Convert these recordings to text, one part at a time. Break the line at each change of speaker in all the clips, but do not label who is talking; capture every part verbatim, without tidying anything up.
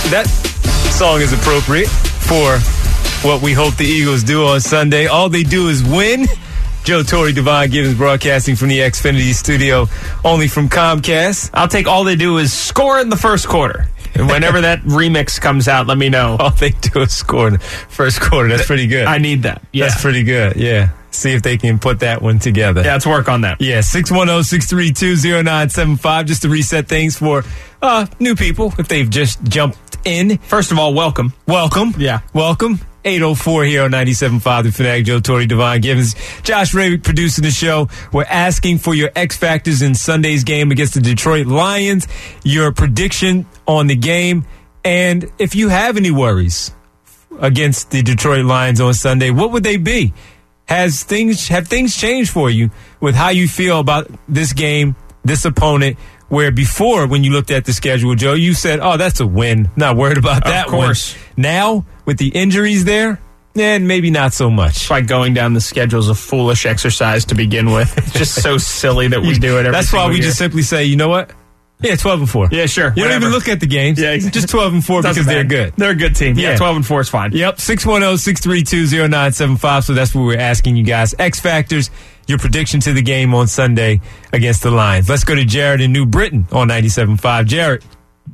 that song is appropriate for what we hope the Eagles do on Sunday. All they do is win. Joe Torre, Devon Givens broadcasting from the Xfinity studio, only from Comcast.
I'll take all they do is score in the first quarter. And whenever that remix comes out, let me know.
All they do is score in the first quarter. That's pretty good.
I need that. Yeah.
That's pretty good, yeah. See if they can put that one together.
Yeah, let's work on that.
Yeah, six one zero, six three two, zero nine seven five, just to reset things for uh, new people, if they've just jumped in.
First of all, welcome.
Welcome.
Yeah.
Welcome. eight oh four here on ninety-seven point five, The Fanatic. Joe Torre, Devon Givens. Josh Ravick producing the show. We're asking for your X factors in Sunday's game against the Detroit Lions, your prediction on the game, and if you have any worries against the Detroit Lions on Sunday, what would they be? Has things have things changed for you with how you feel about this game, this opponent, where before when you looked at the schedule, Joe, you said, oh, that's a win. Not worried about that one. Of course. Now, with the injuries there, and maybe not so much.
It's like going down the schedule is a foolish exercise to begin with. It's just so silly that we do it every
That's why we
year.
just simply say, you know what? Yeah, twelve and four.
Yeah, sure.
You
whatever.
don't even look at the games.
Yeah, exactly.
Just twelve and four because they're good.
They're a good team. Yeah,
Yeah.
twelve and four is fine.
Yep, six one zero, six three two, zero nine seven five. So that's what we're asking you guys. X Factors, your prediction to the game on Sunday against the Lions. Let's go to Jared in New Britain on ninety-seven point five. Jared.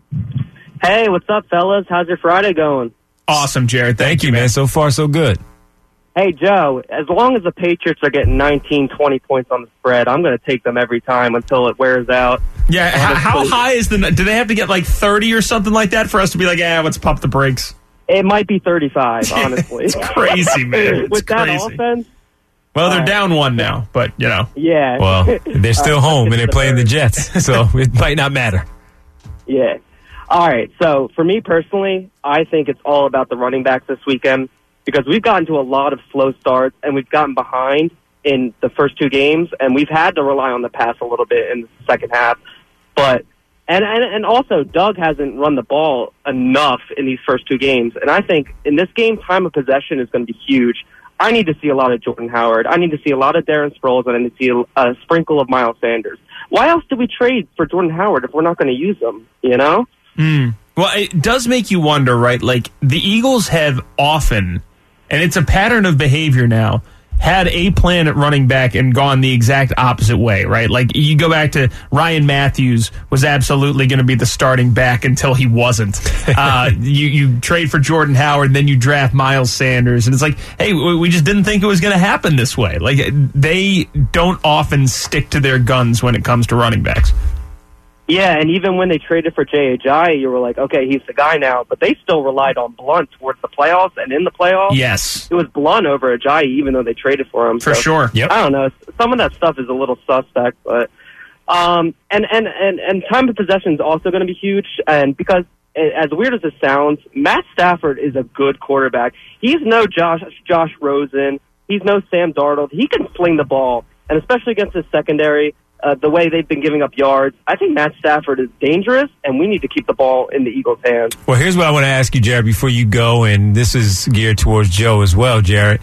Hey, what's up, fellas? How's your Friday going?
Awesome, Jared. Thank,
Thank you, man. So far, so good.
Hey, Joe, as long as the Patriots are getting nineteen, twenty points on the spread, I'm going to take them every time until it wears out.
Yeah, h- how high is the... Do they have to get like thirty or something like that for us to be like, yeah, let's pump the brakes?
It might be thirty-five, honestly.
It's crazy, man. It's
With that
crazy.
offense?
Well, they're
Uh,
down one now, but, you know.
Yeah.
Well, they're still
Uh,
home and they're
the
playing the
third.
Jets, so it might not matter.
Yeah. All right, so for me personally, I think it's all about the running backs this weekend because we've gotten to a lot of slow starts and we've gotten behind in the first two games, and we've had to rely on the pass a little bit in the second half. But and, and, and also, Doug hasn't run the ball enough in these first two games, and I think in this game, time of possession is going to be huge. I need to see a lot of Jordan Howard. I need to see a lot of Darren Sproles, and I need to see a, a sprinkle of Miles Sanders. Why else do we trade for Jordan Howard if we're not going to use him, you know?
Mm. Well, it does make you wonder, right? Like, the Eagles have often, and it's a pattern of behavior now, had a plan at running back and gone the exact opposite way, right? Like, you go back to Ryan Matthews was absolutely going to be the starting back until he wasn't. uh, you, you trade for Jordan Howard, then you draft Miles Sanders, and it's like, hey, we just didn't think it was going to happen this way. Like, they don't often stick to their guns when it comes to running backs.
Yeah, and even when they traded for Jay Ajayi, you were like, okay, he's the guy now. But they still relied on Blunt towards the playoffs, and in the playoffs,
Yes.
it was Blunt over Ajayi, even though they traded for him.
For
So,
sure.
Yep.
I don't know. Some of that stuff is a little suspect, but um, and and and and time of possession is also going to be huge. And because as weird as it sounds, Matt Stafford is a good quarterback. He's no Josh Josh Rosen. He's no Sam Darnold. He can sling the ball, and especially against his secondary. Uh, the way they've been giving up yards, I think Matt Stafford is dangerous, and we need to keep the ball in the Eagles' hands.
Well, here's what I want to ask you, Jared, before you go, and this is geared towards Joe as well, Jared.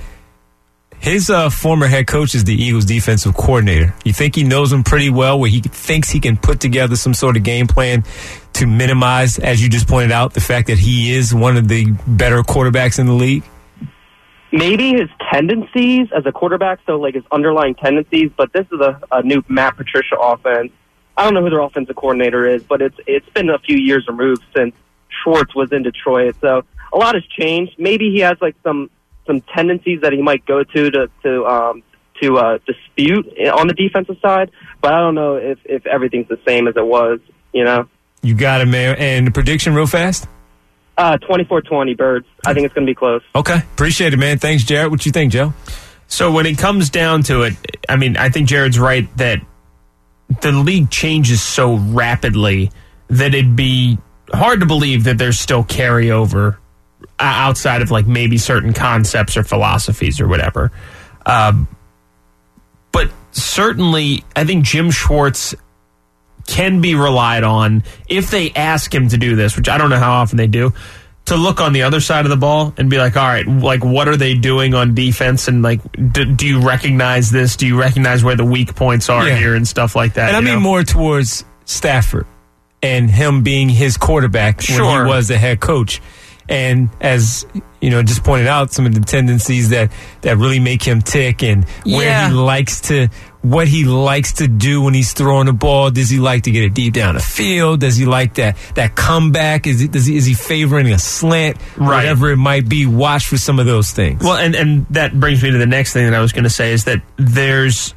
His uh, former head coach is the Eagles' defensive coordinator. You think he knows him pretty well, where he thinks he can put together some sort of game plan to minimize, as you just pointed out, the fact that he is one of the better quarterbacks in the league?
Maybe his tendencies as a quarterback, so like his underlying tendencies, but this is a, a new Matt Patricia offense. I don't know who their offensive coordinator is, but it's it's been a few years removed since Schwartz was in Detroit, so a lot has changed. Maybe he has like some some tendencies that he might go to to to um, to uh, dispute on the defensive side, but I don't know if if everything's the same as it was. You know,
You got it, man. And the prediction real fast?
uh, twenty-four twenty Birds. I think it's going to be close.
Okay. Appreciate it, man. Thanks, Jared. What you think, Joe?
So when it comes down to it, I mean, I think Jared's right that the league changes so rapidly that it'd be hard to believe that there's still carryover outside of like maybe certain concepts or philosophies or whatever. Um, but certainly, I think Jim Schwartz can be relied on if they ask him to do this, which I don't know how often they do, to look on the other side of the ball and be like, all right, like, what are they doing on defense? And, like, do, do you recognize this? Do you recognize where the weak points are
Yeah.
here and stuff like that?
And I
you
mean
know?
more towards Stafford and him being his quarterback
Sure.
when he was the head coach. And as you know, just pointed out some of the tendencies that, that really make him tick, and where
Yeah.
he likes to, what he likes to do when he's throwing the ball. Does he like to get it deep down the field? Does he like that that comeback? Is he, does he, is he favoring a slant?
Right.
Whatever it might be. Watch for some of those things.
Well, and, and that brings me to the next thing that I was going to say is that there's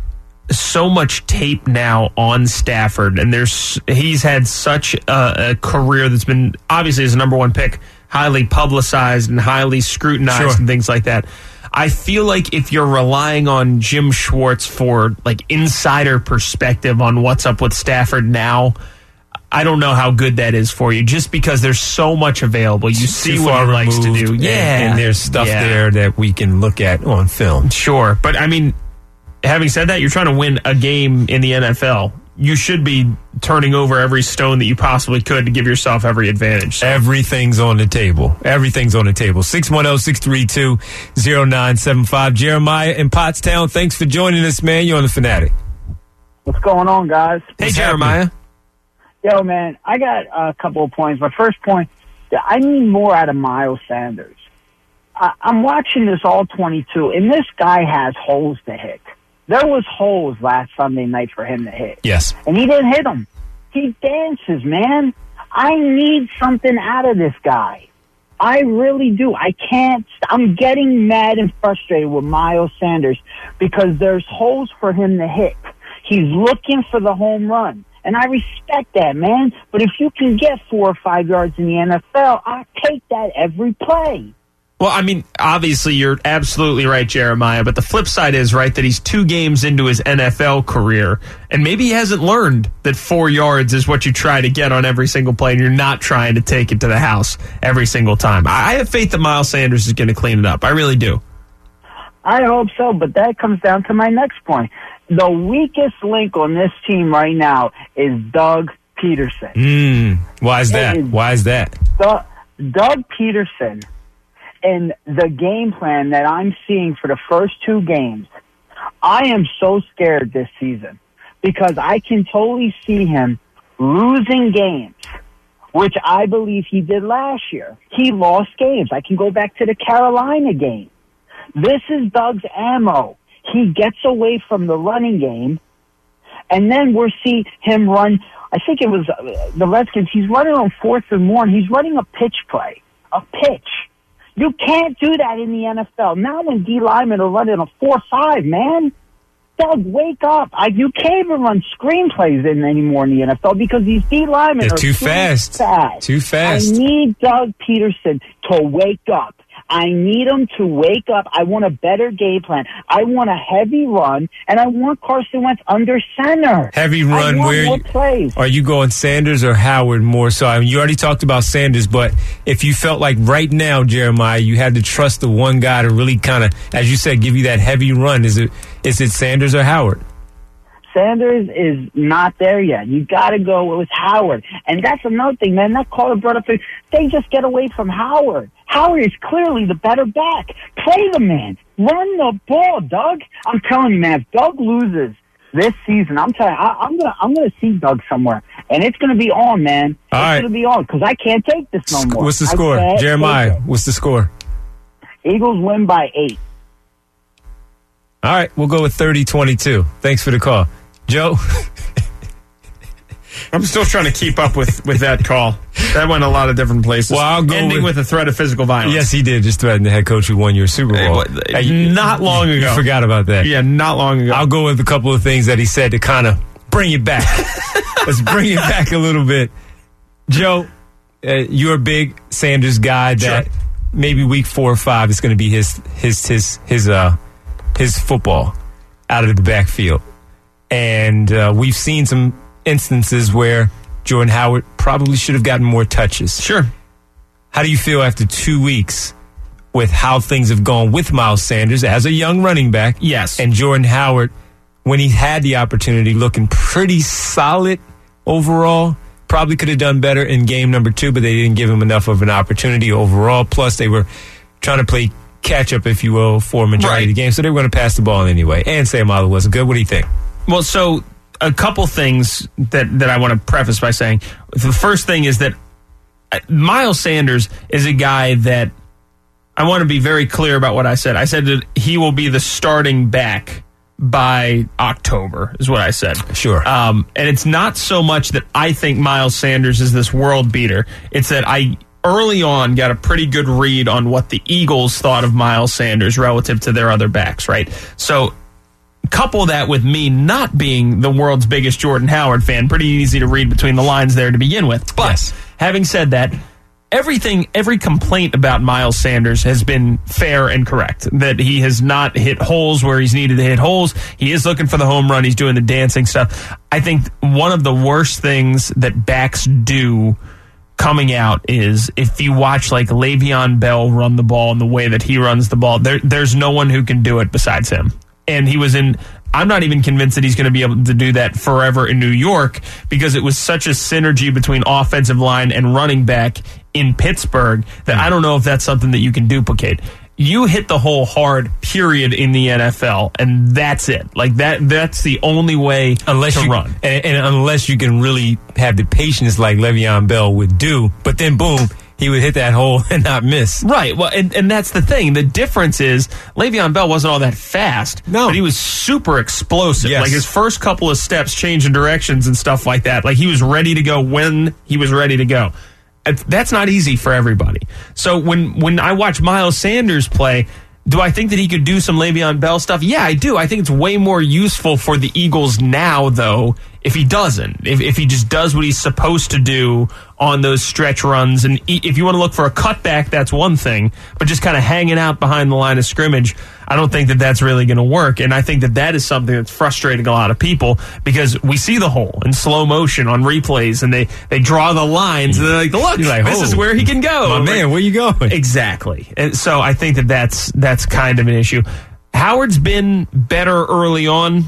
so much tape now on Stafford, and there's he's had such a, a career that's been, obviously as a number one pick, highly publicized and highly scrutinized
Sure.
and things like that. I feel like if you're relying on Jim Schwartz for like insider perspective on what's up with Stafford now, I don't know how good that is for you, just because there's so much available. You see
Too
what
far
he likes to
removed,
do.
and-
Yeah.
and there's stuff
Yeah.
there that we can look at on film.
Sure, but I mean, having said that, you're trying to win a game in the N F L. You should be turning over every stone that you possibly could to give yourself every advantage. So.
Everything's on the table. Everything's on the table. six one zero, six three two, zero nine seven five. Jeremiah in Pottstown, thanks for joining us, man. You're on the Fanatic.
What's going on, guys?
Hey,
What's
Jeremiah.
Yo, man, I got a couple of points. My first point, I need more out of Miles Sanders. I, I'm watching this all twenty-two, and this guy has holes to hit. There was holes last Sunday night for him to hit,
Yes.
and he didn't hit them. He dances, man. I need something out of this guy. I really do. I can't. I'm getting mad and frustrated with Miles Sanders because there's holes for him to hit. He's looking for the home run. And I respect that, man. But if you can get four or five yards in the N F L, I take that every play.
Well, I mean, obviously you're absolutely right, Jeremiah, but the flip side is, right, that he's two games into his N F L career, and maybe he hasn't learned that four yards is what you try to get on every single play, and you're not trying to take it to the house every single time. I have faith that Miles Sanders is going to clean it up. I really do.
I hope so, but that comes down to my next point. The weakest link on this team right now is Doug Peterson.
Mm, why is that?
It is-
Why is that?
Doug, Doug Peterson and the game plan that I'm seeing for the first two games, I am so scared this season because I can totally see him losing games, which I believe he did last year. He lost games. I can go back to the Carolina game. This is Doug's ammo. He gets away from the running game, and then we'll see him run. I think it was uh, the Redskins. He's running on fourth and one. He's running a pitch play, a pitch. You can't do that in the N F L. Now when D linemen are running a four five, man, Doug, wake up. I, you can't even run screenplays in anymore in the N F L because these D linemen
They're
are
too fast.
fast.
Too fast.
I need Doug Peterson to wake up. I need him to wake up. I want a better game plan. I want a heavy run, and I want Carson Wentz under center.
Heavy
I
run,
want
where
more
you,
plays.
are you going Sanders or Howard more so? I mean, you already talked about Sanders, but if you felt like right now, Jeremiah, you had to trust the one guy to really kind of, as you said, give you that heavy run, is it is it Sanders or Howard?
Sanders is not there yet. You got to go with Howard. And that's another thing, man. That caller brought up, they just get away from Howard. Howard is clearly the better back. Play the man. Run the ball, Doug. I'm telling you, man, if Doug loses this season, I'm telling you, I, I'm going to I'm gonna see Doug somewhere. And it's going to be on, man.
All
it's
right.
going to be on because I can't take this no more.
What's the
I
score?
can't take
Jeremiah,
it.
what's the score?
Eagles win by eight.
All right, we'll go with thirty twenty-two. Thanks for the call. Joe?
I'm still trying to keep up with, with that call. That went a lot of different places.
Well, I'll go
Ending
with-
with, a threat of physical violence.
Yes, he did. Just threatened the head coach who won your Super
Hey,
Bowl.
what-
Hey, you-
not long
you
ago.
forgot about that.
Yeah, not long ago.
I'll go with a couple of things that he said to kind of bring it back. Let's bring it back a little bit. Joe, uh, you're a big Sanders guy that
Sure.
maybe week four or five is going to be his his his his uh his football out of the backfield. And uh, we've seen some instances where Jordan Howard probably should have gotten more touches.
Sure.
How do you feel after two weeks with how things have gone with Miles Sanders as a young running back?
Yes.
And Jordan Howard, when he had the opportunity, looking pretty solid overall. Probably could have done better in game number two, but they didn't give him enough of an opportunity overall. Plus, they were trying to play catch up, if you will, for a majority
Right.
of the game. So they were going to pass the ball anyway. And Sam Oliver wasn't good. What do you think?
Well, so a couple things that, that I want to preface by saying. The first thing is that Miles Sanders is a guy that I want to be very clear about what I said. I said that he will be the starting back by October, is what I said.
Sure.
Um, and it's not so much that I think Miles Sanders is this world beater. It's that I early on got a pretty good read on what the Eagles thought of Miles Sanders relative to their other backs, right? So couple that with me not being the world's biggest Jordan Howard fan. Pretty easy to read between the lines there to begin with. But
yes.
Having said that, everything, every complaint about Miles Sanders has been fair and correct. That he has not hit holes where he's needed to hit holes. He is looking for the home run. He's doing the dancing stuff. I think one of the worst things that backs do coming out is if you watch like Le'Veon Bell run the ball and the way that he runs the ball, there, there's no one who can do it besides him. And he was in, I'm not even convinced that he's going to be able to do that forever in New York because it was such a synergy between offensive line and running back in Pittsburgh that I don't know if that's something that you can duplicate. You hit the hole hard, period, in the N F L, and that's it. Like that that's the only way
unless
to
you,
run.
And, and unless you can really have the patience like Le'Veon Bell would do, but then boom, he would hit that hole and not miss.
Right. Well, and, and that's the thing. The difference is Le'Veon Bell wasn't all that fast.
No.
But he was super explosive.
Yes.
Like his first couple of steps, changing directions and stuff like that. Like he was ready to go when he was ready to go. That's not easy for everybody. So when, when I watch Miles Sanders play, do I think that he could do some Le'Veon Bell stuff? Yeah, I do. I think it's way more useful for the Eagles now, though, if he doesn't. If, if he just does what he's supposed to do on those stretch runs. And if you want to look for a cutback, that's one thing. But just kind of hanging out behind the line of scrimmage, I don't think that that's really going to work. And I think that that is something that's frustrating a lot of people because we see the hole in slow motion on replays and they, they draw the lines and they're like, look,
like,
this
oh,
is where he can go.
My
like,
man, where you going?
Exactly. And so I think that that's, that's kind of an issue. Howard's been better early on.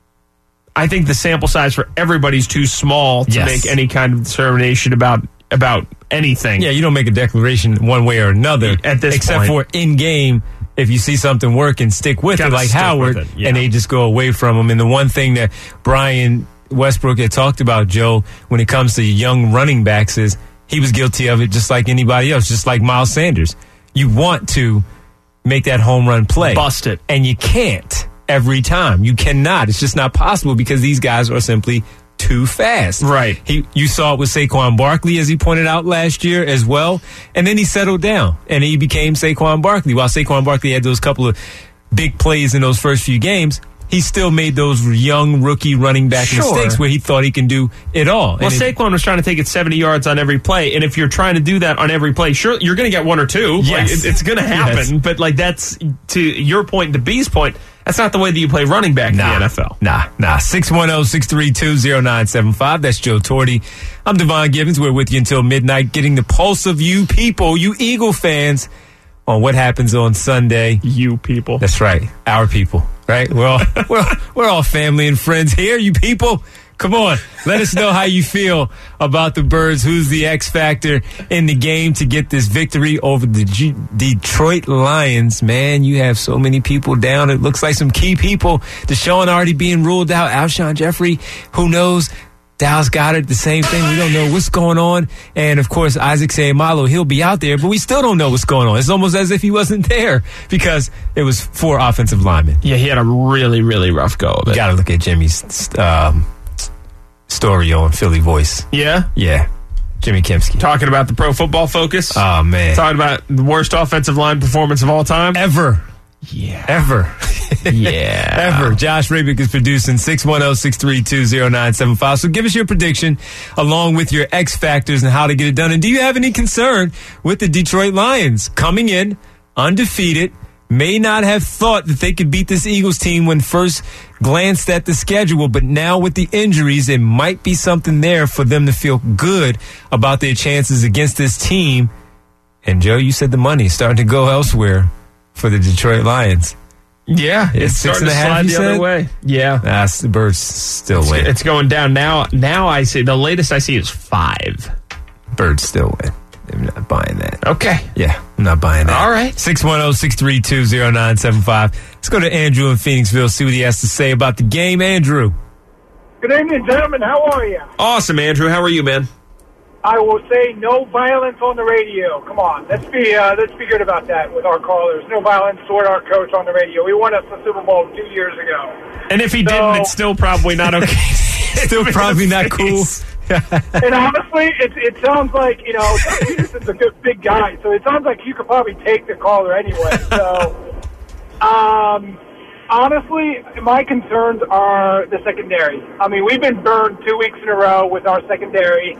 I think the sample size for everybody's too small to
Yes.
make any kind of determination about about anything.
Yeah, you don't make a declaration one way or another
At this
except
point.
for in game. If you see something working, stick with
Gotta
it like
stick
Howard,
with it, yeah.
and they just go away from him. And the one thing that Brian Westbrook had talked about, Joe, when it comes to young running backs is he was guilty of it just like anybody else, just like Miles Sanders. You want to make that home run play.
Bust it.
And you can't every time. You cannot. It's just not possible because these guys are simply too fast.
Right.
He, you saw it with Saquon Barkley, as he pointed out last year as well. And then he settled down and he became Saquon Barkley. While Saquon Barkley had those couple of big plays in those first few games, he still made those young rookie running back
Sure.
mistakes where he thought he can do it all.
Well,
And it-
Saquon was trying to take it seventy yards on every play, and if you're trying to do that on every play, sure, you're going to get one or two. Like,
Yes.
it, it's going to happen.
Yes.
But like that's to your point, to B's point. That's not the way that you play running back
Nah,
in the N F L.
Nah, nah. six one zero, six three two, zero nine seven five. That's Joe Torty. I'm Devon Givens. We're with you until midnight, getting the pulse of you people, you Eagle fans, on what happens on Sunday.
You people.
That's right. Our people, right? We're all, we're, we're all family and friends here, you people. Come on. Let us know how you feel about the Birds. Who's the X factor in the game to get this victory over the G- Detroit Lions? Man, you have so many people down. It looks like some key people. Deshaun already being ruled out. Alshon Jeffrey, who knows? Dallas Goedert, the same thing. We don't know what's going on. And, of course, Isaac Seumalo, he'll be out there, but we still don't know what's going on. It's almost as if he wasn't there because it was four offensive linemen.
Yeah, he had a really, really rough go of it.
You got to look at Jimmy's um, story on Philly Voice.
Yeah?
Yeah. Jimmy Kempski.
Talking about the Pro Football Focus.
Oh, man.
Talking about the worst offensive line performance of all time.
Ever.
Yeah.
Ever.
Yeah.
Ever. Josh Rabick is producing six one zero, six three two, zero nine seven five. So give us your prediction along with your X factors and how to get it done. And do you have any concern with the Detroit Lions coming in undefeated? May not have thought that they could beat this Eagles team when first glanced at the schedule, but now with the injuries, it might be something there for them to feel good about their chances against this team. And Joe, you said the money is starting to go elsewhere for the Detroit Lions.
Yeah, it's,
It's six
starting
and a
to
half,
slide
you
the other
said?
way. Yeah.
Nah, the Birds still
It's,
win.
it's going down now. Now I see the latest I see is five.
Birds still win. I'm not buying that.
Okay.
Yeah, I'm not buying that.
All right.
six one zero, six three two, zero nine seven five. Let's go to Andrew in Phoenixville, see what he has to say about the game. Andrew.
Good evening, gentlemen. How are you?
Awesome, Andrew. How are you, man?
I will say no violence on the radio. Come on, let's be uh, let's be good about that with our callers. No violence toward our coach on the radio. We won us the Super Bowl two years ago.
And if he so, didn't, it's still probably not okay.
Still probably not cool.
And honestly, it it sounds like, you know, Peterson's a good big guy, so it sounds like you could probably take the caller anyway. So, um, honestly, my concerns are the secondary. I mean, we've been burned two weeks in a row with our secondary.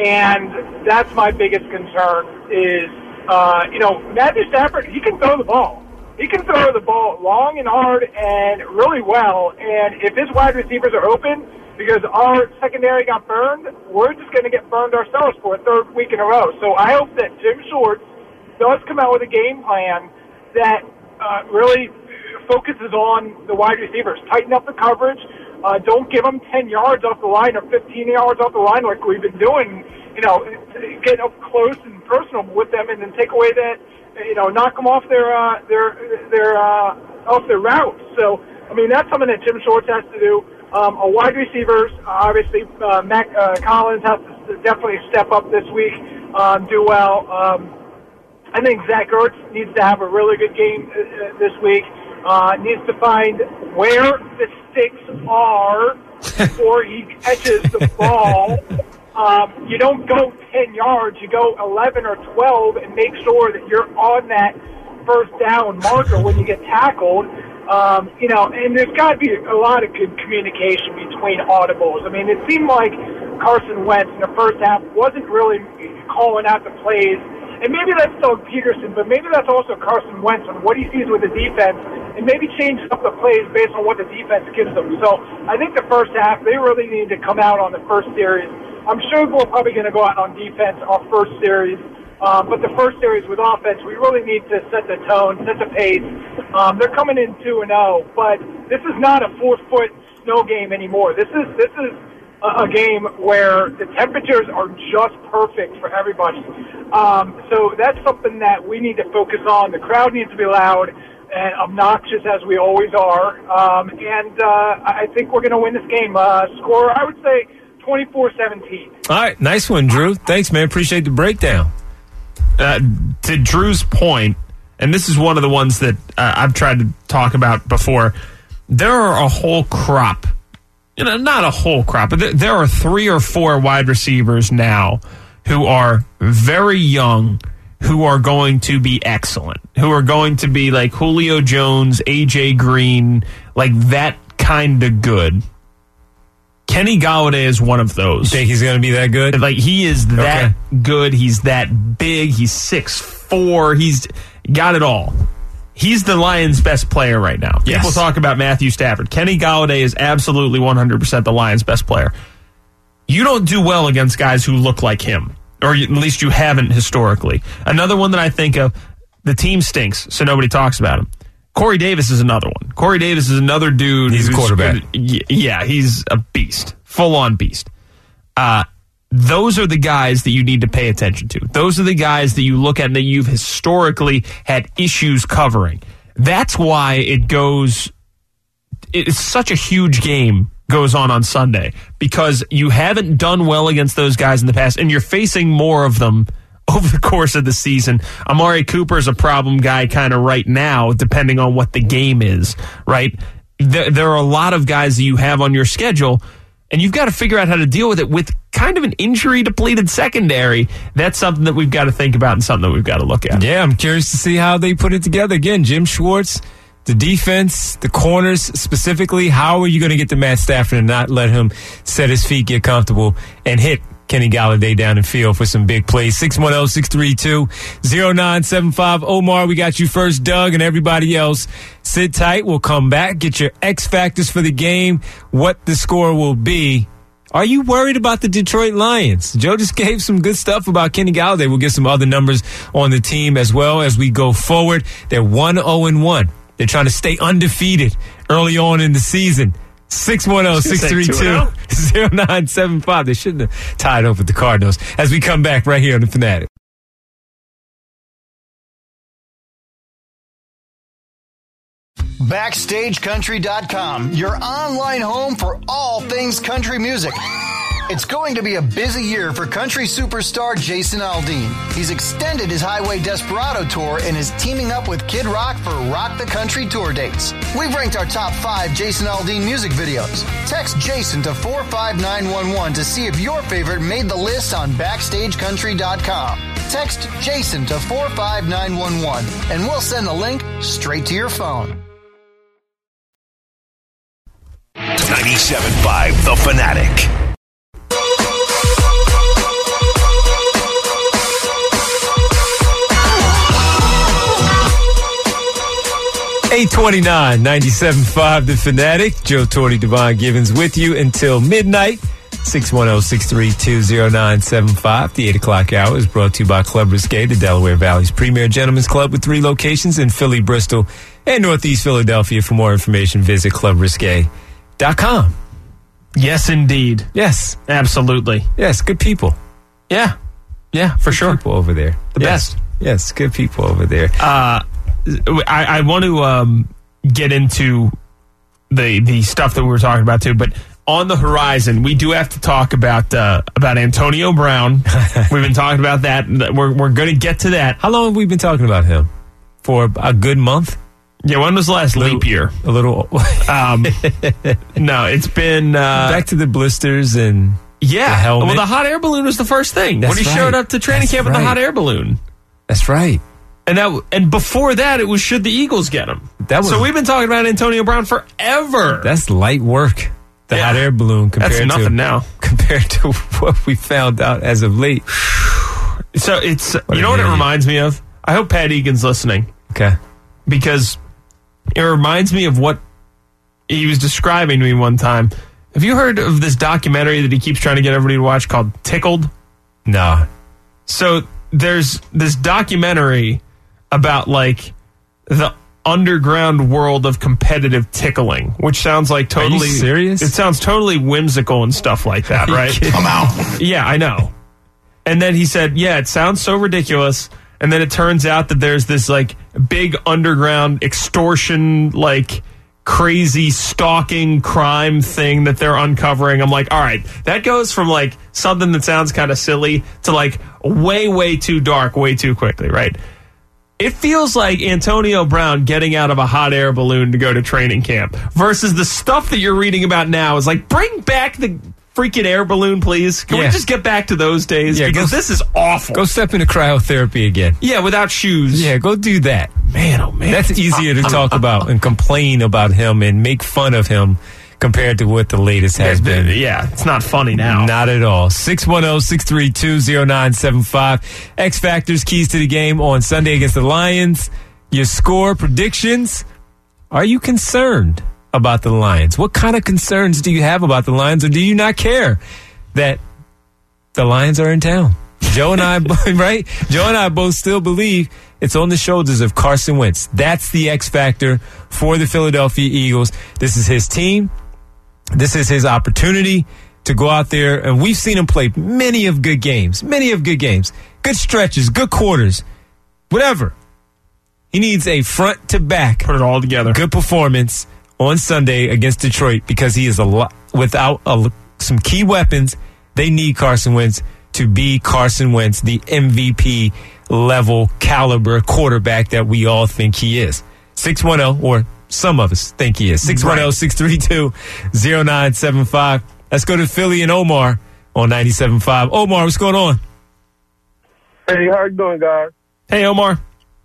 And that's my biggest concern is, uh, you know, Matthew Stafford, he can throw the ball. He can throw the ball long and hard and really well. And if his wide receivers are open, because our secondary got burned, we're just going to get burned ourselves for a third week in a row. So I hope that Jim Schwartz does come out with a game plan that uh, really focuses on the wide receivers. Tighten up the coverage. Uh, don't give them ten yards off the line or fifteen yards off the line like we've been doing, you know, get up close and personal with them and then take away that, you know, knock them off their, uh, their, their, uh, off their route. So, I mean, that's something that Jim Schwartz has to do. Um, a wide receivers, obviously, uh, Mac uh, Collins has to definitely step up this week, um, do well. Um, I think Zach Ertz needs to have a really good game uh, this week. Uh, needs to find where the sticks are before he catches the ball. Um, you don't go ten yards, you go eleven or twelve and make sure that you're on that first down marker when you get tackled. Um, you know, and there's got to be a lot of good communication between audibles. I mean, it seemed like Carson Wentz in the first half wasn't really calling out the plays. And maybe that's Doug Peterson, but maybe that's also Carson Wentz on what he sees with the defense, and maybe change up the plays based on what the defense gives them. So I think the first half, they really need to come out on the first series. I'm sure we're probably going to go out on defense our first series, um, but the first series with offense, we really need to set the tone, set the pace. Um, they're coming in two and oh, but this is not a four-foot snow game anymore. This is this is a game where the temperatures are just perfect for everybody. Um, so that's something that we need to focus on. The crowd needs to be loud and obnoxious, as we always are. Um, and uh, I think we're going to win this game. Uh, score, I would say, twenty-four seventeen.
All right, nice one, Drew. Thanks, man. Appreciate the breakdown.
Uh, to Drew's point, and this is one of the ones that uh, I've tried to talk about before, there are a whole crop You know, not a whole crop, but there, there are three or four wide receivers now who are very young, who are going to be excellent, who are going to be like Julio Jones, A J Green, like that kind of good. Kenny Golladay is one of those.
You think he's going to be that good?
Like, he is that
okay.
good. He's that big. He's six foot four. He's got it all. He's the Lions' best player right now.
Yes.
People talk about Matthew Stafford. Kenny Golladay is absolutely one hundred percent the Lions' best player. You don't do well against guys who look like him, or at least you haven't historically. Another one that I think of, the team stinks, so nobody talks about him. Corey Davis is another one. Corey Davis is another dude.
He's a quarterback.
Yeah, he's a beast. Full-on beast. Uh, those are the guys that you need to pay attention to. Those are the guys that you look at and that you've historically had issues covering. That's why it goes, it's such a huge game goes on on Sunday, because you haven't done well against those guys in the past, and you're facing more of them over the course of the season. Amari Cooper is a problem guy kind of right now, depending on what the game is, right? There, there are a lot of guys that you have on your schedule, and you've got to figure out how to deal with it with kind of an injury-depleted secondary. That's something that we've got to think about and something that we've got to look at.
Yeah, I'm curious to see how they put it together. Again, Jim Schwartz, the defense, the corners specifically, how are you going to get to Matt Stafford and not let him set his feet, get comfortable, and hit Kenny Golladay down in field for some big plays? six one zero, six three two, zero nine seven five. Omar, we got you first. Doug and everybody else, sit tight. We'll come back. Get your X factors for the game, what the score will be. Are you worried about the Detroit Lions? Joe just gave some good stuff about Kenny Golladay. We'll get some other numbers on the team as well as we go forward. They're one oh one. They're trying to stay undefeated early on in the season. six one zero, six three two, zero nine seven five. They shouldn't have tied up with the Cardinals. As we come back right here on The Fanatic.
Backstage Country dot com, your online home for all things country music. It's going to be a busy year for country superstar Jason Aldean. He's extended his Highway Desperado tour and is teaming up with Kid Rock for Rock the Country tour dates. We've ranked our top five Jason Aldean music videos. Text Jason to four five nine one one to see if your favorite made the list on Backstage Country dot com. Text Jason to four five nine one one and we'll send the link straight to your phone.
ninety-seven point five The Fanatic.
eight twenty-nine, ninety-seven point five The Fanatic. Joe Torre, Devon Givens with you until midnight. six one zero, six three two, zero nine seven five. The eight o'clock hour is brought to you by Club Risque, the Delaware Valley's premier gentlemen's club with three locations in Philly, Bristol, and Northeast Philadelphia. For more information, visit club risque dot com.
Yes, indeed.
Yes.
Absolutely.
Yes, good people.
Yeah. Yeah, for
good
sure.
people over there.
The
yes.
best.
Yes, good people over there.
Uh, I, I want to um, get into the the stuff that we were talking about too, but on the horizon, we do have to talk about uh, about Antonio Brown. We've been talking about that. We're we're going to get to that.
How long have we been talking about him? For a good month?
Yeah, when was the last
little,
leap year?
A little.
um, no, it's been uh,
back to the blisters and
yeah.
the helmet.
Well, the hot air balloon was the first thing
That's
when he
right.
showed up to training
That's
camp
right.
with the hot air balloon.
That's right.
And that, and before that, it was should the Eagles get him?
That was,
so we've been talking about Antonio Brown forever.
That's light work. The
yeah.
hot air balloon compared
That's nothing
to
now
compared to what we found out as of late.
So it's
what
you know what it reminds me of? I hope Pat Egan's listening.
Okay.
Because it reminds me of what he was describing to me one time. Have you heard of this documentary that he keeps trying to get everybody to watch called Tickled?
No.
So there's this documentary about like the underground world of competitive tickling, which sounds like totally
Are you serious?
It sounds totally whimsical and stuff like that, right?
I'm out.
Yeah, I know. And then he said, yeah, it sounds so ridiculous. And then it turns out that there's this like big underground extortion, like crazy stalking crime thing that they're uncovering. I'm like, all right, that goes from like something that sounds kind of silly to like way, way too dark, way too quickly, right? It feels like Antonio Brown getting out of a hot air balloon to go to training camp versus the stuff that you're reading about now is like, bring back the freaking air balloon, please. Can
yeah.
we just get back to those days?
Yeah,
because
go,
this is awful.
Go step into cryotherapy again.
Yeah, without shoes.
Yeah, go do that.
Man, oh man.
That's easier to talk about and complain about him and make fun of him compared to what the latest has been.
Yeah, it's not funny now.
Not at all. six one zero, six three two, zero nine seven five. X Factors, keys to the game on Sunday against the Lions. Your score predictions. Are you concerned about the Lions? What kind of concerns do you have about the Lions, or do you not care that the Lions are in town? Joe and I, right? Joe and I both still believe it's on the shoulders of Carson Wentz. That's the X factor for the Philadelphia Eagles. This is his team. This is his opportunity to go out there, and we've seen him play many of good games, many of good games, good stretches, good quarters, whatever. He needs a front to back,
put it all together,
good performance on Sunday against Detroit, because he is a lot without a, some key weapons. They need Carson Wentz to be Carson Wentz, the M V P level caliber quarterback that we all think he is. six one zero, or some of us think he is. six one zero, six three two, zero nine seven five. Let's go to Philly and Omar on ninety-seven point five. Omar, what's going on?
Hey, how you doing, guys?
Hey, Omar.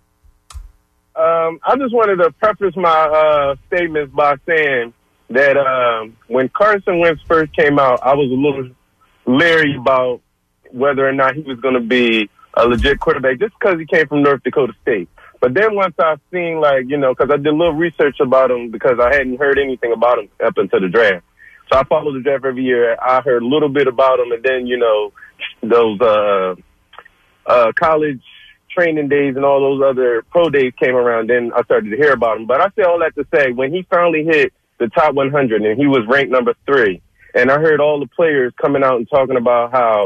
Um, I just wanted to preface my uh, statements by saying that um, when Carson Wentz first came out, I was a little leery about whether or not he was going to be a legit quarterback just because he came from North Dakota State. But then once I seen, like, you know, because I did a little research about him because I hadn't heard anything about him up until the draft. So I follow the draft every year. I heard a little bit about him, and then, you know, those uh, uh, college training days and all those other pro days came around, then I started to hear about him. But I say all that to say, when he finally hit the top one hundred and he was ranked number three, and I heard all the players coming out and talking about how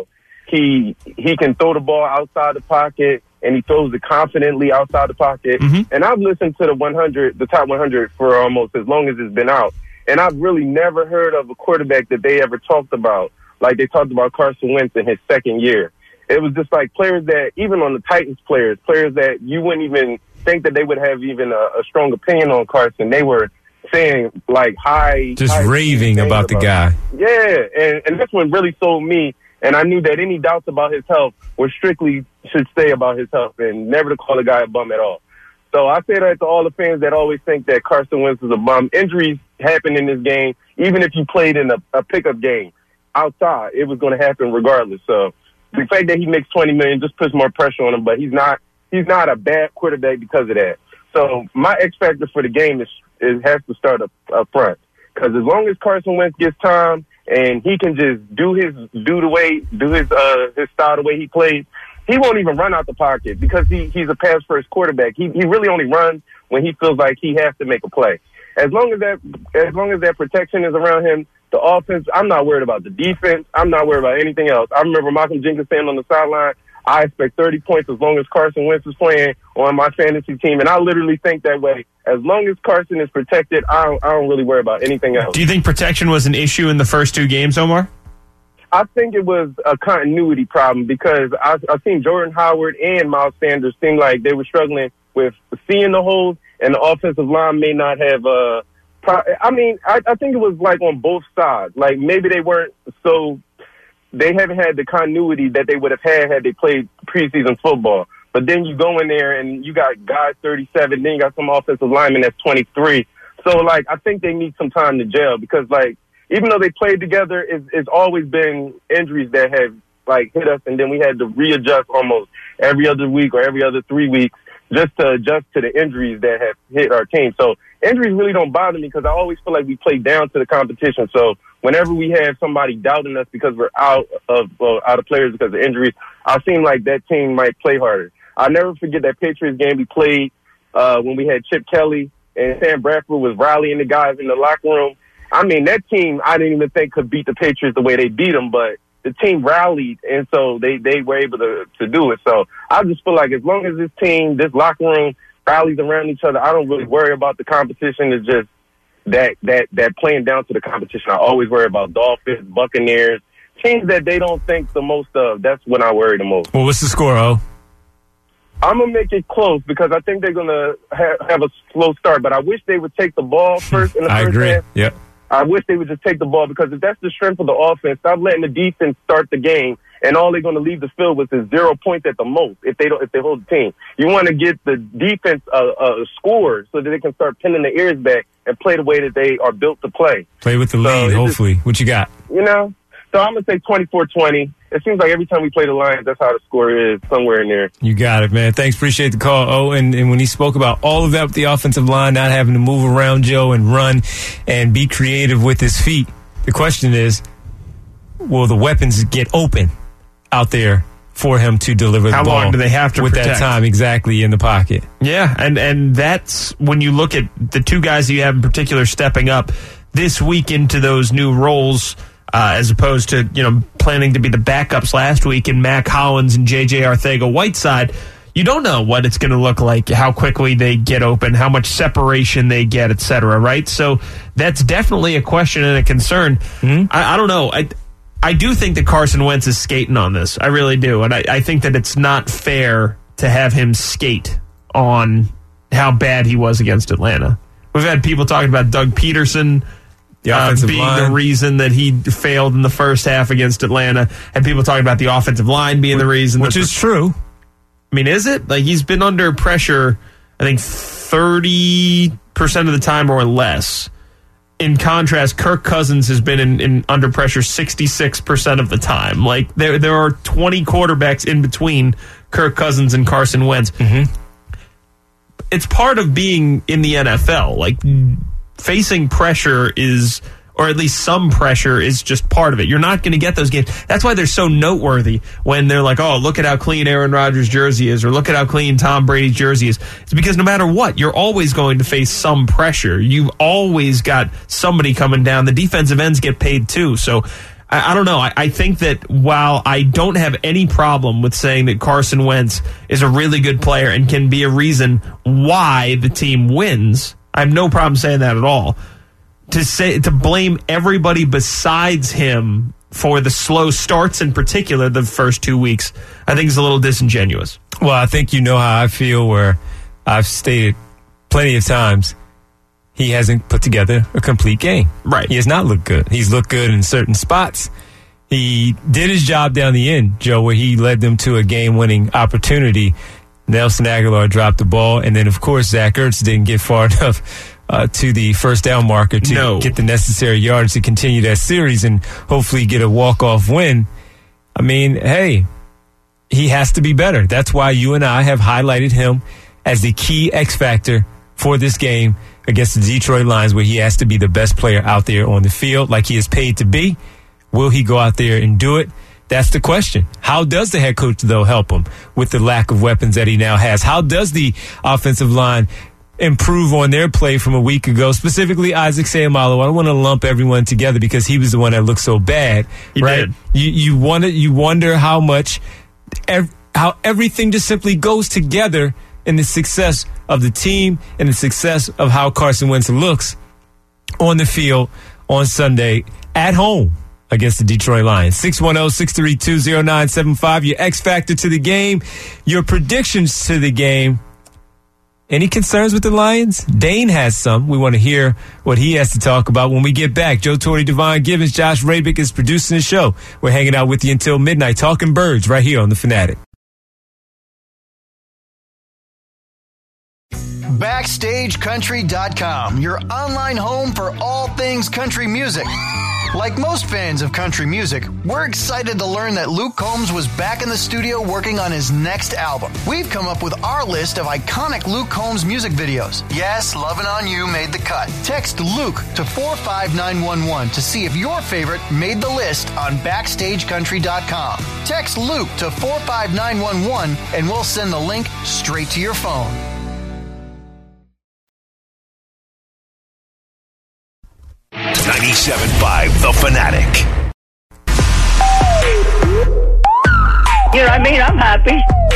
he he can throw the ball outside the pocket, and he throws it confidently outside the pocket.
Mm-hmm.
And I've listened to the one hundred, the top one hundred for almost as long as it's been out. And I've really never heard of a quarterback that they ever talked about, like they talked about Carson Wentz in his second year. It was just like players that, even on the Titans players, players that you wouldn't even think that they would have even a, a strong opinion on Carson. They were saying, like, high...
Just
high
raving about, about the guy.
Yeah, and, and this one really sold me. And I knew that any doubts about his health were strictly should stay about his health and never to call a guy a bum at all. So I say that to all the fans that always think that Carson Wentz is a bum. Injuries happen in this game. Even if you played in a, a pickup game outside, it was going to happen regardless. So the fact that he makes twenty million dollars just puts more pressure on him, but he's not he's not a bad quarterback because of that. So my X factor for the game is, is has to start up, up front, because as long as Carson Wentz gets time and he can just do his do the way do his uh, his style the way he plays, he won't even run out the pocket because he, he's a pass first quarterback. He he really only runs when he feels like he has to make a play. As long as that as long as that protection is around him, the offense, I'm not worried about the defense. I'm not worried about anything else. I remember Malcolm Jenkins saying on the sideline, I expect thirty points as long as Carson Wentz is playing on my fantasy team. And I literally think that way. As long as Carson is protected, I don't, I don't really worry about anything else.
Do you think protection was an issue in the first two games, Omar?
I think it was a continuity problem because I, I've seen Jordan Howard and Miles Sanders seem like they were struggling with seeing the holes, and the offensive line may not have uh, – pro- I mean, I, I think it was like on both sides. Like maybe they weren't so – they haven't had the continuity that they would have had had they played preseason football. But then you go in there and you got guys thirty-seven, then you got some offensive linemen that's twenty-three. So, like, I think they need some time to gel because, like, even though they played together, it's, it's always been injuries that have, like, hit us, and then we had to readjust almost every other week or every other three weeks just to adjust to the injuries that have hit our team. So injuries really don't bother me because I always feel like we play down to the competition. So whenever we have somebody doubting us because we're out of uh, out of players because of injuries, I seem like that team might play harder. I'll never forget that Patriots game we played uh, when we had Chip Kelly and Sam Bradford was rallying the guys in the locker room. I mean, that team I didn't even think could beat the Patriots the way they beat them, but the team rallied, and so they, they were able to, to do it. So I just feel like as long as this team, this locker room rallies around each other, I don't really worry about the competition. It's just that that that playing down to the competition. I always worry about Dolphins, Buccaneers, teams that they don't think the most of. That's when I worry the most.
Well, what's the score, O?
I'm going to make it close because I think they're going to ha- have a slow start, but I wish they would take the ball first in the
I
first
agree.
half.
Yep.
I wish they would just take the ball because if that's the strength of the offense, stop letting the defense start the game, and all they're going to leave the field with is zero points at the most if they don't if they hold the team. You want to get the defense a, a score so that they can start pinning their ears back and play the way that they are built to play.
Play with the
So
lead,
it's
hopefully.
just-
What you got?
You know? So I'm going to say twenty-four twenty. It seems like every time we play the Lions, that's how the score is, somewhere in there.
You got it, man. Thanks. Appreciate the call. Oh, and, and when he spoke about all of that with the offensive line, not having to move around, Joe, and run and be creative with his feet, the question is, will the weapons get open out there for him to deliver the
How
ball?
long do they have to
with
protect?
that time exactly in the pocket?
Yeah, and, and that's when you look at the two guys that you have in particular stepping up this week into those new roles, uh, as opposed to, you know, planning to be the backups last week in Mac Hollins and J J Arcega-Whiteside. You don't know what it's going to look like, how quickly they get open, how much separation they get, et cetera, right? So that's definitely a question and a concern. Mm-hmm. I, I don't know. I I do think that Carson Wentz is skating on this. I really do. And I, I think that it's not fair to have him skate on how bad he was against Atlanta. We've had people talking about Doug Peterson
The
uh,
offensive
being
line.
the reason that he failed in the first half against Atlanta, and people talking about the offensive line being the reason.
Which
that
is true.
I mean, is it? Like, he's been under pressure, I think, thirty percent of the time or less. In contrast, Kirk Cousins has been in, in under pressure sixty-six percent of the time. Like, there there are twenty quarterbacks in between Kirk Cousins and Carson Wentz.
Mm-hmm.
It's part of being in the N F L. Like, facing pressure is, or at least some pressure is just part of it. You're not going to get those games. That's why they're so noteworthy when they're like, oh, look at how clean Aaron Rodgers' jersey is, or look at how clean Tom Brady's jersey is. It's because no matter what, you're always going to face some pressure. You've always got somebody coming down. The defensive ends get paid too. So I, I don't know. I, I think that while I don't have any problem with saying that Carson Wentz is a really good player and can be a reason why the team wins, I have no problem saying that at all. To say to blame everybody besides him for the slow starts, in particular the first two weeks, I think is a little disingenuous.
Well, I think you know how I feel, where I've stated plenty of times he hasn't put together a complete game.
Right.
He has not looked good. He's looked good in certain spots. He did his job down the end, Joe, where he led them to a game-winning opportunity. Nelson Aguilar dropped the ball, and then, of course, Zach Ertz didn't get far enough uh, to the first down marker to
no.
get the necessary yards to continue that series and hopefully get a walk-off win. I mean, hey, he has to be better. That's why you and I have highlighted him as the key X factor for this game against the Detroit Lions, where he has to be the best player out there on the field like he is paid to be. Will he go out there and do it? That's the question. How does the head coach, though, help him with the lack of weapons that he now has? How does the offensive line improve on their play from a week ago, specifically Isaac Seumalo? I don't want to lump everyone together because he was the one that looked so bad,
he
right?
Did.
You you wonder you wonder how much ev- how everything just simply goes together in the success of the team and the success of how Carson Wentz looks on the field on Sunday at home against the Detroit Lions. six one zero, six three two, zero nine seven five, your X factor to the game, your predictions to the game. Any concerns with the Lions? Dane has some. We want to hear what he has to talk about when we get back. Joe Torre, Devon Givens, Josh Rabick is producing the show. We're hanging out with you until midnight, talking birds right here on The Fanatic.
Backstage Country dot com, your online home for all things country music. Like most fans of country music, we're excited to learn that Luke Combs was back in the studio working on his next album. We've come up with our list of iconic Luke Combs music videos. Yes, Lovin' On You made the cut. Text Luke to four five nine one one to see if your favorite made the list on Backstage Country dot com. Text Luke to four five nine one one and we'll send the link straight to your phone.
ninety-seven point five The Fanatic.
You know what I mean? I'm happy.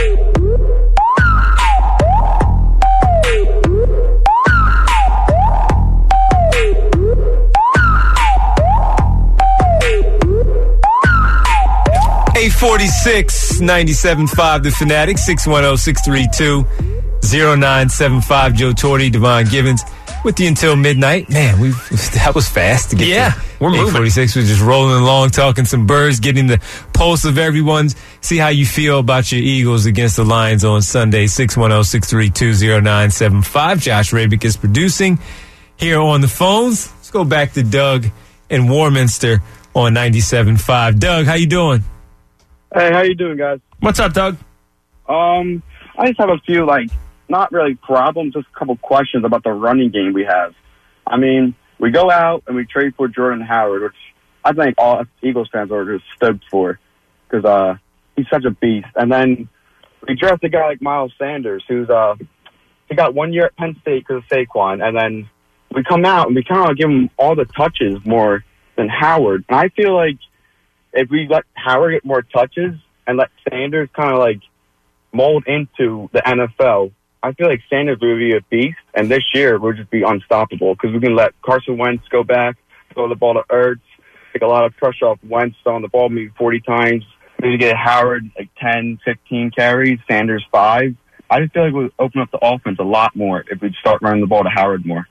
eight forty-six, ninety-seven point five The Fanatic, six one zero, six three two, zero nine seven five. Joe Torre, Devon Givens with you until midnight. Man, we that was fast to get
yeah,
to
we're moving.
eight forty-six. We're just rolling along, talking some birds, getting the pulse of everyone's. See how you feel about your Eagles against the Lions on Sunday. six one zero, six three two, zero nine seven five. Josh Rabick is producing here on the phones. Let's go back to Doug in Warminster on ninety-seven point five. Doug, how you doing?
Hey, how you doing, guys?
What's up, Doug?
Um, I just have a few, like, not really problems, just a couple questions about the running game we have. I mean, we go out and we trade for Jordan Howard, which I think all Eagles fans are just stoked for because uh, he's such a beast. And then we draft a guy like Miles Sanders, who's uh, he got one year at Penn State because of Saquon. And then we come out and we kind of give him all the touches more than Howard. And I feel like if we let Howard get more touches and let Sanders kind of like mold into the N F L, I feel like Sanders will be a beast, and this year we'll just be unstoppable because we can let Carson Wentz go back, throw the ball to Ertz, take a lot of pressure off Wentz on the ball maybe forty times, maybe get Howard like ten, fifteen carries, Sanders five. I just feel like we'll open up the offense a lot more if we start running the ball to Howard more.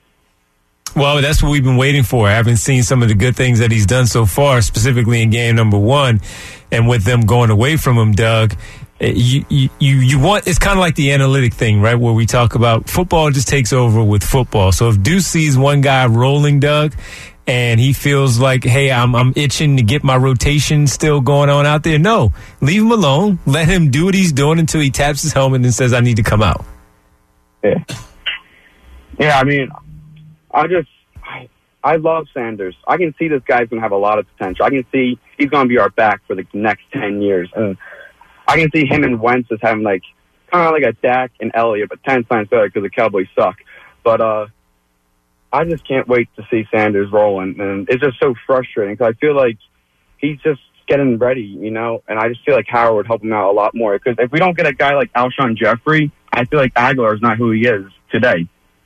Well, that's what we've been waiting for. I haven't seen some of the good things that he's done so far, specifically in game number one, and with them going away from him, Doug. You, you, you want, it's kind of like the analytic thing, right? Where we talk about football just takes over with football. So if Deuce sees one guy rolling, Doug, and he feels like, hey, I'm, I'm itching to get my rotation still going on out there. No, leave him alone. Let him do what he's doing until he taps his helmet and says, I need to come out.
Yeah. Yeah. I mean, I just, I, I love Sanders. I can see this guy's going to have a lot of potential. I can see he's going to be our back for the next ten years. And I can see him and Wentz as having like kind of like a Dak and Elliott, but ten times better because the Cowboys suck. But uh, I just can't wait to see Sanders rolling, and it's just so frustrating because I feel like he's just getting ready, you know, and I just feel like Howard would help him out a lot more. Because if we don't get a guy like Alshon Jeffrey, I feel like Aguilar is not who he is today.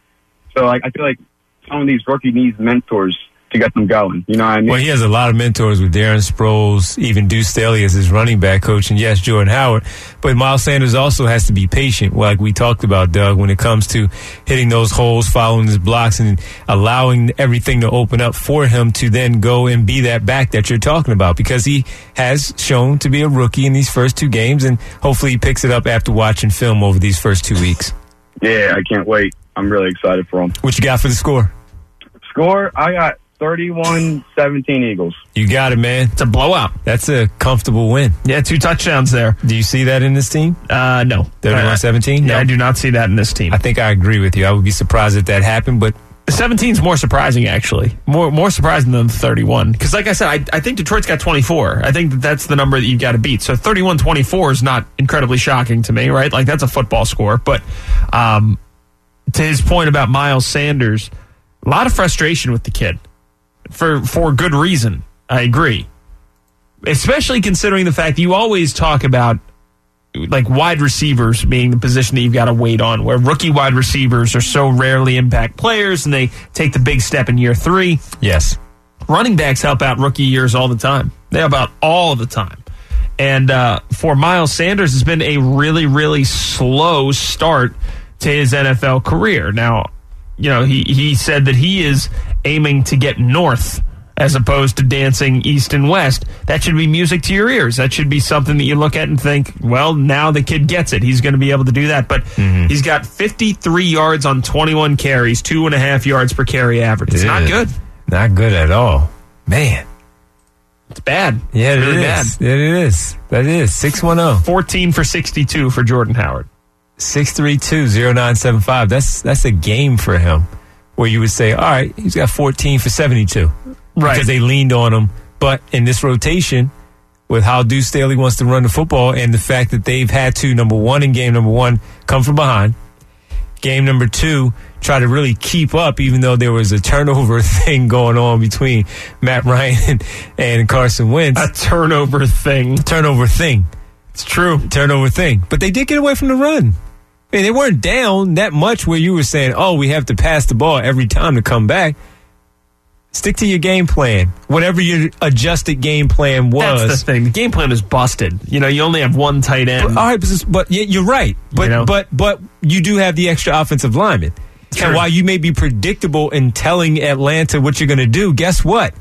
So like, I feel like some of these rookie needs mentors to get them going. You know what I mean?
Well, he has a lot of mentors with Darren Sproles, even Deuce Staley as his running back coach, and yes, Jordan Howard. But Miles Sanders also has to be patient, like we talked about, Doug, when it comes to hitting those holes, following his blocks, and allowing everything to open up for him to then go and be that back that you're talking about, because he has shown to be a rookie in these first two games, and hopefully he picks it up after watching film over these first two weeks.
Yeah, I can't wait. I'm really excited for him.
What you got for the score?
Score, I got thirty-one seventeen Eagles.
You got it, man.
It's a blowout.
That's a comfortable win.
Yeah, two touchdowns there.
Do you see that in this team?
Uh, no.
thirty-one seventeen?
Yeah,
No.
I do not see that in this team.
I think I agree with you. I would be surprised if that happened, but
seventeen is more surprising, actually. More more surprising than thirty-one. Because, like I said, I, I think Detroit's got twenty-four. I think that that's the number that you've got to beat. So thirty-one twenty-four is not incredibly shocking to me, right? Like, that's a football score. But um, to his point about Miles Sanders, a lot of frustration with the kid for for good reason. I agree. Especially considering the fact that you always talk about like wide receivers being the position that you've got to wait on, where rookie wide receivers are so rarely impact players and they take the big step in year three.
yes.
Running backs help out rookie years all the time. They help out all the time. And uh, for Miles Sanders, it's been a really, really slow start to his N F L career. Now, you know, he, he said that he is aiming to get north as opposed to dancing east and west. That should be music to your ears. That should be something that you look at and think, well, now the kid gets it. He's going to be able to do that. But mm-hmm. he's got fifty-three yards on twenty-one carries, two and a half yards per carry average. It's
It
not
is.
good.
Not good at all. Man.
It's bad.
Yeah, it
really
is.
bad.
It is. That is. six one zero.
fourteen for sixty-two for Jordan Howard.
six three two, zero nine seven five. That's that's a game for him where you would say, all right, he's got fourteen for seventy-two.
Right.
Because they leaned on him. But in this rotation, with how Deuce Staley wants to run the football and the fact that they've had to, number one, in game number one, come from behind. Game number two, try to really keep up, even though there was a turnover thing going on between Matt Ryan and, and Carson Wentz.
A turnover thing.
Turnover thing.
It's true.
Turnover thing. But they did get away from the run. I mean, they weren't down that much where you were saying, oh, we have to pass the ball every time to come back. Stick to your game plan. Whatever your adjusted game plan was.
That's the thing. The game plan is busted. You know, you only have one tight end.
But, all right, but, but yeah, you're right. But,
You know?
but but you do have the extra offensive lineman.
True.
And while you may be predictable in telling Atlanta what you're going to do, guess what?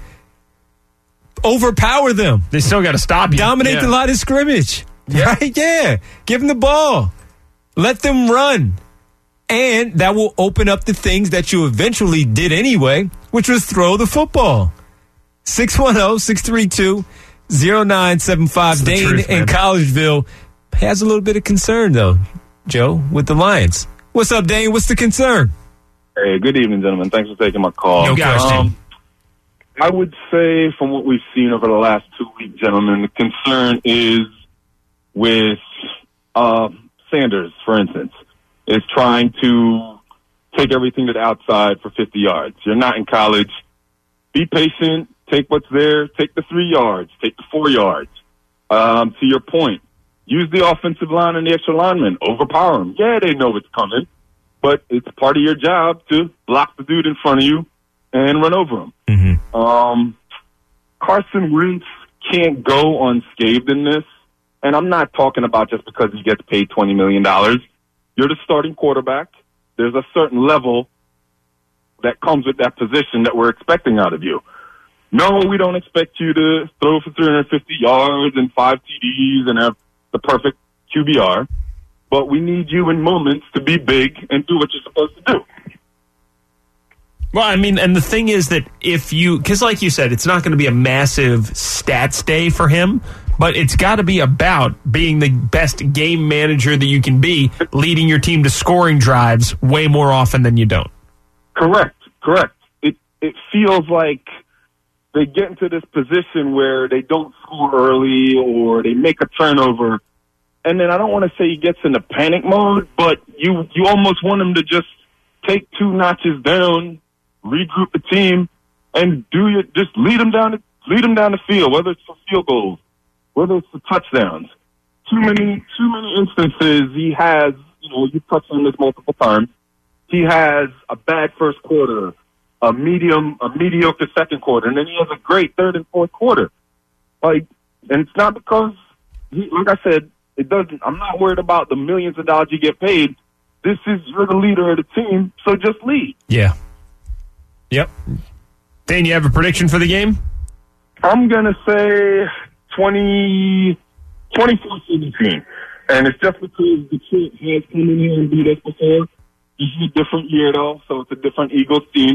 Overpower them.
They still got to stop you.
Dominate
Yeah.
the line of scrimmage.
Yeah.
Right? Yeah. Give them the ball. Let them run. And that will open up the things that you eventually did anyway, which was throw the football. six one zero, six three two, zero nine seven five.
That's the
Dane
truth,
in
man.
Collegeville has a little bit of concern, though, Joe, with the Lions. What's up, Dane? What's the concern?
Hey, good evening, gentlemen. Thanks for taking my call.
No question.
Um, I would say from what we've seen over the last two weeks, gentlemen, the concern is with uh, Sanders, for instance, is trying to take everything to the outside for fifty yards. You're not in college. Be patient. Take what's there. Take the three yards. Take the four yards. Um, to your point, use the offensive line and the extra linemen. Overpower them. Yeah, they know it's coming, but it's part of your job to block the dude in front of you and run over him.
Mm-hmm.
Um, Carson Wentz can't go unscathed in this, and I'm not talking about just because he gets paid twenty million dollars. You're the starting quarterback. There's a certain level that comes with that position that we're expecting out of you. No, we don't expect you to throw for three hundred fifty yards and five T Ds and have the perfect Q B R, but we need you in moments to be big and do what you're supposed to do.
Well, I mean, and the thing is that if you, because like you said, it's not going to be a massive stats day for him, but it's got to be about being the best game manager that you can be, leading your team to scoring drives way more often than you don't.
Correct, correct. It it feels like they get into this position where they don't score early or they make a turnover, and then I don't want to say he gets into panic mode, but you you almost want him to just take two notches down, regroup the team, and do your just lead them down the
Lead him down the field, whether it's for field goals, whether it's for touchdowns. Too many, too many instances he has, you know, you touched on this multiple times. He has a bad first quarter, a medium, a mediocre second quarter, and then he has a great third and fourth quarter. Like, and it's not because, he, like I said, it doesn't. I'm not worried about the millions of dollars you get paid. This is you're the leader of the team, so just lead.
Yeah. Yep.
Dane, you have a prediction for the game?
I'm gonna say twenty, twenty-four seventeen, and it's just because Detroit has come in here and beat us before. This is a different year, though, so it's a different Eagles team.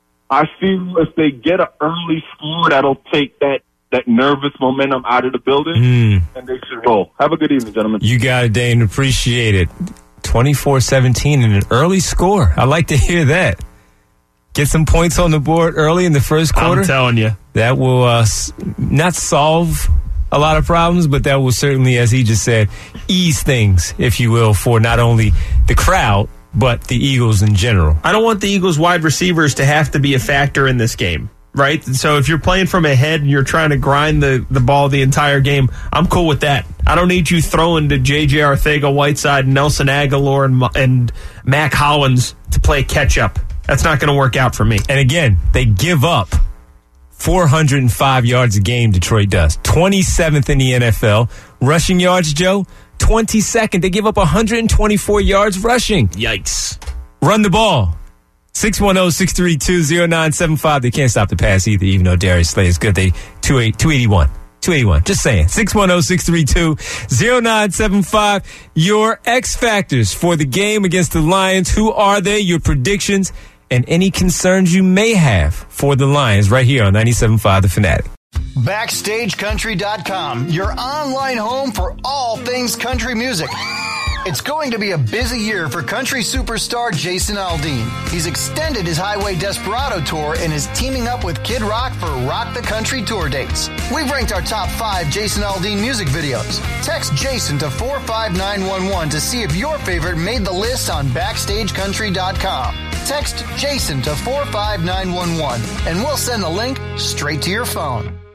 I feel if they get an early score, that'll take that, that nervous momentum out of the building,
mm.
and they should roll. Have a good evening, gentlemen.
You got it, Dane. Appreciate it. twenty-four seventeen and an early score. I like to hear that. Get some points on the board early in the first quarter.
I'm telling you.
That will uh, not solve a lot of problems, but that will certainly, as he just said, ease things, if you will, for not only the crowd, but the Eagles in general.
I don't want the Eagles wide receivers to have to be a factor in this game, right? So if you're playing from ahead and you're trying to grind the, the ball the entire game, I'm cool with that. I don't need you throwing to J J Arcega-Whiteside, Nelson Aguilar, and, and Mac Hollins to play catch-up. That's not going to work out for me.
And again, they give up four hundred five yards a game, Detroit does. twenty-seventh in the N F L. Rushing yards, Joe, twenty-second. They give up one hundred twenty-four yards rushing.
Yikes.
Run the ball. six one zero, six three two, zero nine seven five. They can't stop the pass either, even though Darius Slay is good. They two eighty-one. two eighty-one. Just saying. six one zero, six three two, zero nine seven five. Your X factors for the game against the Lions. Who are they? Your predictions and any concerns you may have for the Lions right here on ninety-seven point five The Fanatic.
Backstage Country dot com, your online home for all things country music. It's going to be a busy year for country superstar Jason Aldean. He's extended his Highway Desperado tour and is teaming up with Kid Rock for Rock the Country tour dates. We've ranked our top five Jason Aldean music videos. Text Jason to four five nine one one to see if your favorite made the list on Backstage Country dot com. Text Jason to four five nine one one and we'll send the link straight to your phone.